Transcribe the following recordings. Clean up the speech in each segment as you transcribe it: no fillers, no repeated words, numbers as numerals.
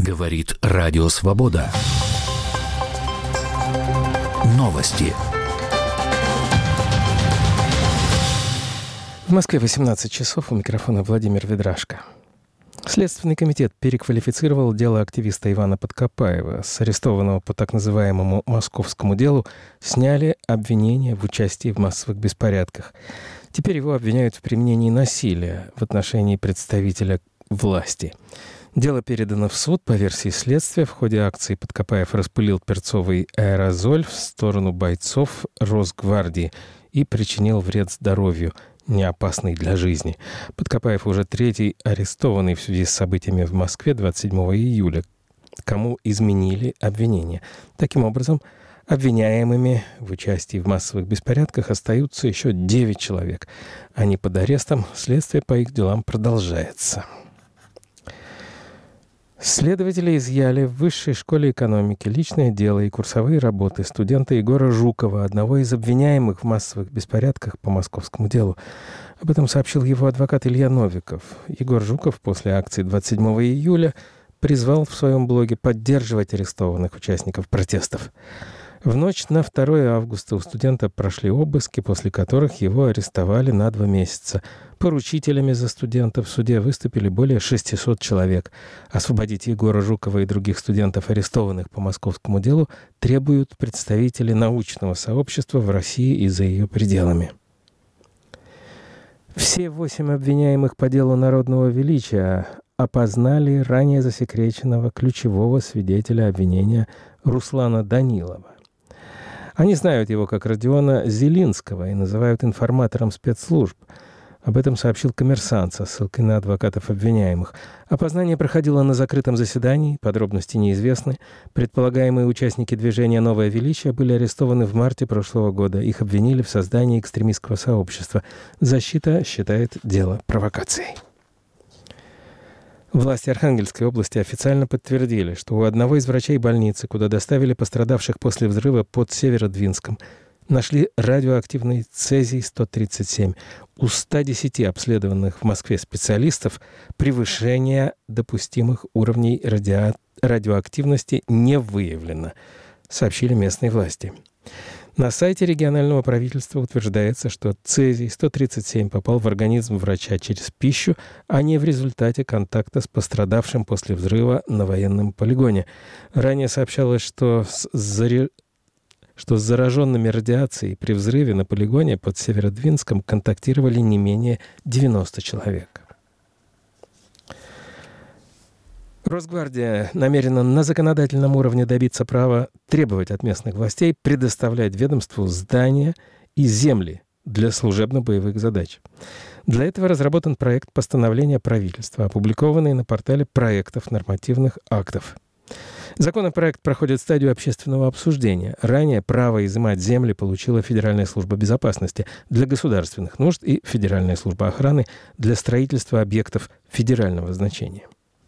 Говорит Радио Свобода. Новости. В Москве 18 часов. У микрофона Владимир Ведрашко. Следственный комитет переквалифицировал дело активиста Ивана Подкопаева. С арестованного по так называемому московскому делу сняли обвинения в участии в массовых беспорядках. Теперь его обвиняют в применении насилия в отношении представителя власти. Дело передано в суд. По версии следствия, в ходе акции Подкопаев распылил перцовый аэрозоль в сторону бойцов Росгвардии и причинил вред здоровью, не опасный для жизни. Подкопаев уже третий арестованный в связи с событиями в Москве 27 июля, кому изменили обвинения. Таким образом, обвиняемыми в участии в массовых беспорядках остаются еще 9 человек. Они под арестом. Следствие по их делам продолжается. Следователи изъяли в Высшей школе экономики личное дело и курсовые работы студента Егора Жукова, одного из обвиняемых в массовых беспорядках по московскому делу. Об этом сообщил его адвокат Илья Новиков. Егор Жуков после акции 27 июля призвал в своем блоге поддерживать арестованных участников протестов. В ночь на 2 августа у студента прошли обыски, после которых его арестовали на 2 месяца. Поручителями за студента в суде выступили более 600 человек. Освободить Егора Жукова и других студентов, арестованных по московскому делу, требуют представители научного сообщества в России и за ее пределами. Все 8 обвиняемых по делу народного величия опознали ранее засекреченного ключевого свидетеля обвинения Руслана Данилова. Они знают его как Родиона Зелинского и называют информатором спецслужб. Об этом сообщил «Коммерсант» со ссылкой на адвокатов обвиняемых. Опознание проходило на закрытом заседании, подробности неизвестны. Предполагаемые участники движения «Новое величие» были арестованы в марте прошлого года. Их обвинили в создании экстремистского сообщества. Защита считает дело провокацией. Власти Архангельской области официально подтвердили, что у одного из врачей больницы, куда доставили пострадавших после взрыва под Северодвинском, нашли радиоактивный цезий-137. У 110 обследованных в Москве специалистов превышение допустимых уровней радиоактивности не выявлено, сообщили местные власти. На сайте регионального правительства утверждается, что цезий-137 попал в организм врача через пищу, а не в результате контакта с пострадавшим после взрыва на военном полигоне. Ранее сообщалось, что с зараженными радиацией при взрыве на полигоне под Северодвинском контактировали не менее 90 человек. Росгвардия намерена на законодательном уровне добиться права требовать от местных властей предоставлять ведомству здания и земли для служебно-боевых задач. Для этого разработан проект постановления правительства, опубликованный на портале проектов нормативных актов. Законопроект проходит стадию общественного обсуждения. Ранее право изымать земли получила Федеральная служба безопасности для государственных нужд и Федеральная служба охраны для строительства объектов федерального значения.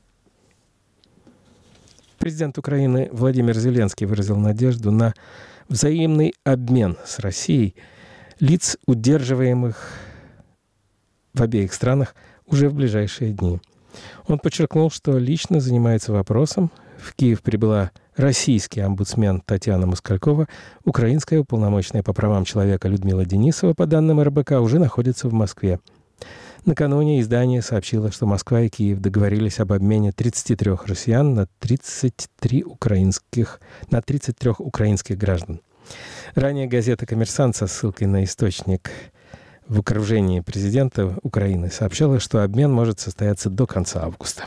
Президент Украины Владимир Зеленский выразил надежду на взаимный обмен с Россией лиц, удерживаемых в обеих странах уже в ближайшие дни. Он подчеркнул, что лично занимается вопросом. В Киев прибыла российский омбудсмен Татьяна Москалькова. Украинская уполномоченная по правам человека Людмила Денисова, по данным РБК, уже находится в Москве. Накануне издание сообщило, что Москва и Киев договорились об обмене 33 россиян на 33 украинских граждан. Ранее газета «Коммерсант» со ссылкой на источник в окружении президента Украины сообщала, что обмен может состояться до конца августа.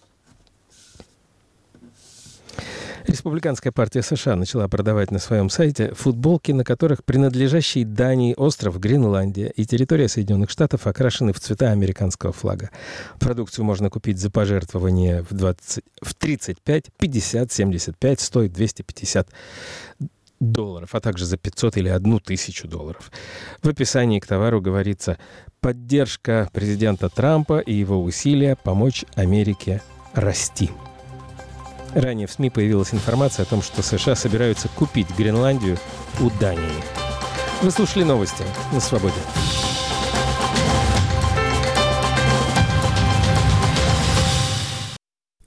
Республиканская партия США начала продавать на своем сайте футболки, на которых принадлежащий Дании остров Гренландия и территория Соединенных Штатов окрашены в цвета американского флага. Продукцию можно купить за пожертвование в 35, 50, 75, стоит $250, а также за 500 или 1000 долларов. В описании к товару говорится «Поддержка президента Трампа и его усилия помочь Америке расти». Ранее в СМИ появилась информация о том, что США собираются купить Гренландию у Дании. Вы слушали новости на «Свободе».